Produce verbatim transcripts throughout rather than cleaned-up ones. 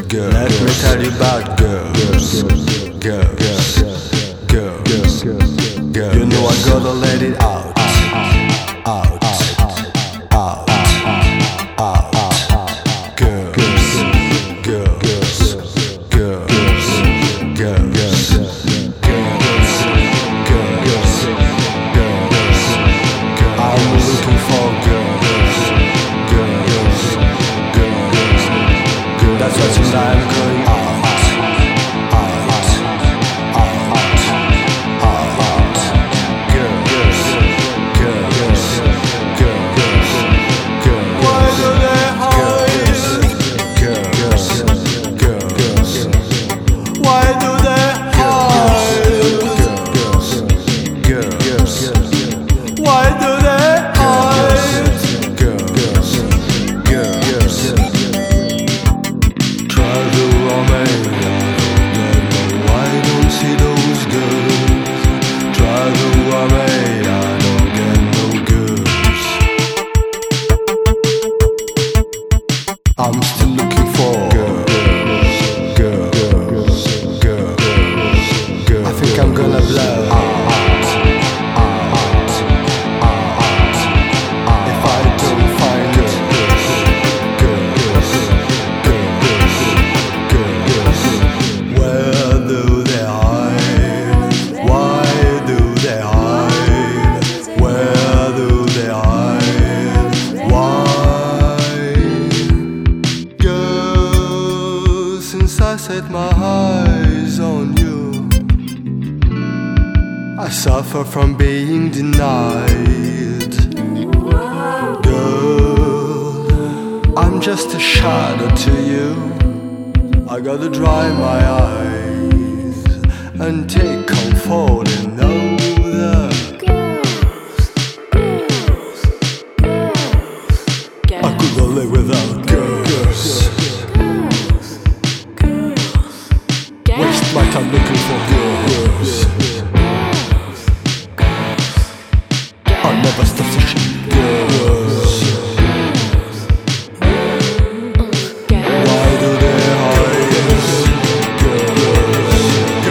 girls. Let me tell you about girls. Girls. Girls. Girls. You know I gotta let it out. Out. Out. Out. Girls. Girls. Girls. Girls. I'm looking for girls. Girls. Girls. That's why tonight I'm going out. I'm still looking for girls, girls, girls, girls, girls. I think I'm gonna blow out, out, out, out. If I don't find girls, girls, girls, girls, girls. Where do they hide? Why do they hide? Where do they hide? Why? Since I set my eyes on you, I suffer from being denied. Girl, I'm just a shadow to you. I gotta dry my eyes and take comfort and know that I couldn't live without girls. Waste my time looking for girls. I'll never stop searching girls. Why do they hide? Girls.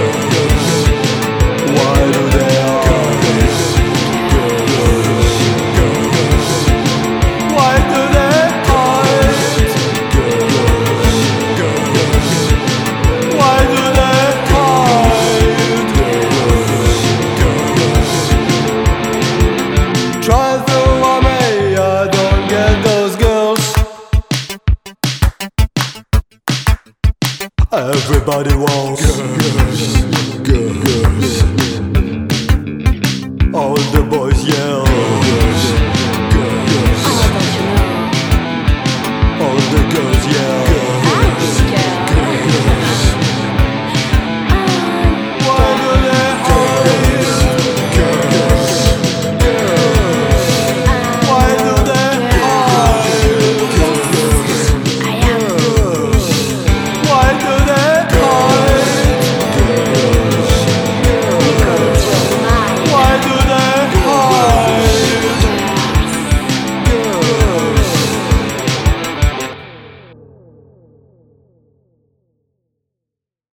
Why do they hide? Girls. Why do they hide? Girls. Why do try through me, I don't get those girls. Everybody wants girls, girls. All the boys yell.